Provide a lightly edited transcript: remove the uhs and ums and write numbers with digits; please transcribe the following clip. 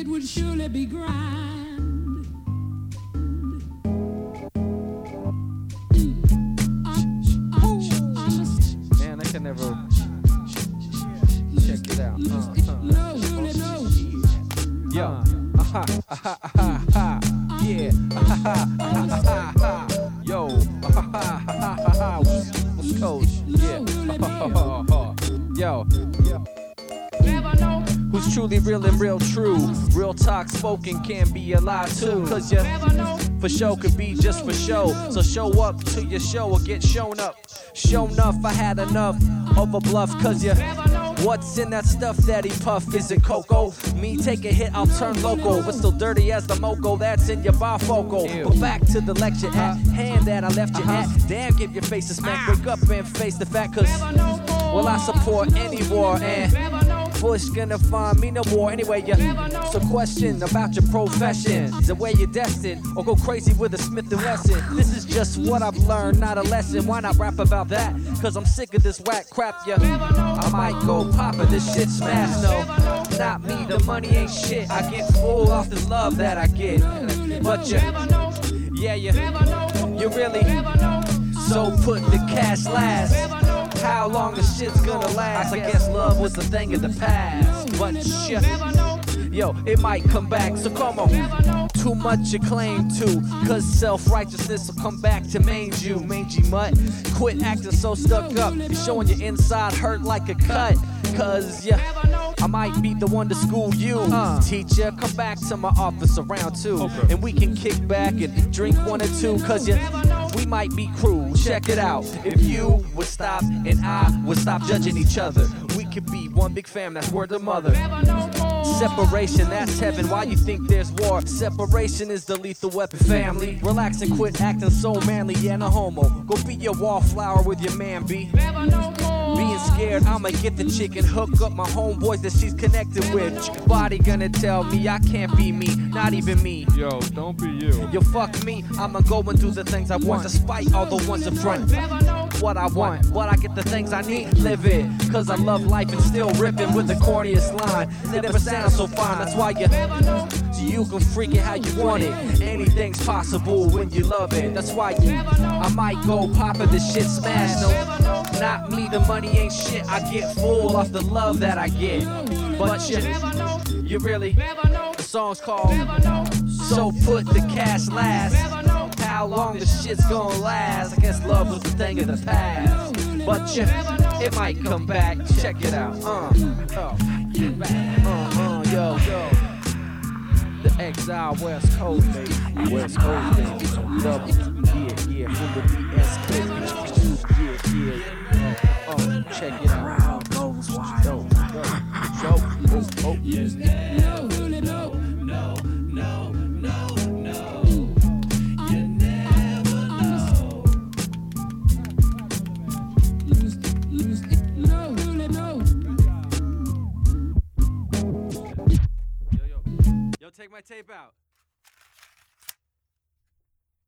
it would surely be grand. Man, I can never check it out. Yo, yeah, yo, what's coach? Yeah, yo. Who's truly real and real true? Real talk spoken can be a lie too. Cause you for show could be just for show. So show up to your show or get shown up. Show enough, I had enough of a bluff. Cause you what's in that stuff that he puff? Is it cocoa? Me take a hit, I'll turn loco. But still dirty as the moco that's in your bifocal. But back to the lecture at hand that I left you at. Damn, give your face a smack. Wake up and face the fact. Cause well, I support any war. And Bush gonna find me no more. Anyway, yeah. So question about your profession. The way you're destined. Or go crazy with a Smith & Wesson. This is just what I've learned, not a lesson. Why not rap about that? Cause I'm sick of this whack crap, yeah. I might go pop this shit smash, no. Not me, the money ain't shit. I get full off the love that I get. But you really. So put the cash last. How long the shit's gonna last? I guess love was a thing of the past. But shit, yo, it might come back. So come on, too much you claim to. Cause self-righteousness will come back to mange you. Mangy mutt, quit acting so stuck up. You're showing your inside hurt like a cut. Cause yeah, I might be the one to school you. Teacher, come back to my office around 2. And we can kick back and drink 1 or 2. Cause we might be cruel. Check it out. If you would stop and I would stop judging each other, we could be one big fam, that's word of mother. Separation, that's heaven. Why you think there's war? Separation is the lethal weapon, family. Relax and quit acting so manly, yeah, no homo. Go be your wallflower with your man, B. Being scared, I'ma get the chick and hook up my homeboys that she's connected with. Body gonna tell me I can't be me, not even me. Yo, don't be you. Yo, fuck me, I'ma go and do the things I want, despite all the ones in front. What I want, what I get the things I need, live it. Cause I love life and still ripping with the corniest line. It never sounds so fine, that's why you can freak it how you want it. Anything's possible when you love it. That's why I might go poppin' this shit smash. No, not me, the money ain't shit. I get full off the love that I get. But you really, the song's called So Put the Cash Last. How long the shit's gonna last? I guess love was the thing of the past. But it might come back. Check it out. Yo. The Exile West Coast, baby. West Coast, baby. Yeah, from the BS Clip. Yeah. Check it out. Goes wild. Yo, take my tape out.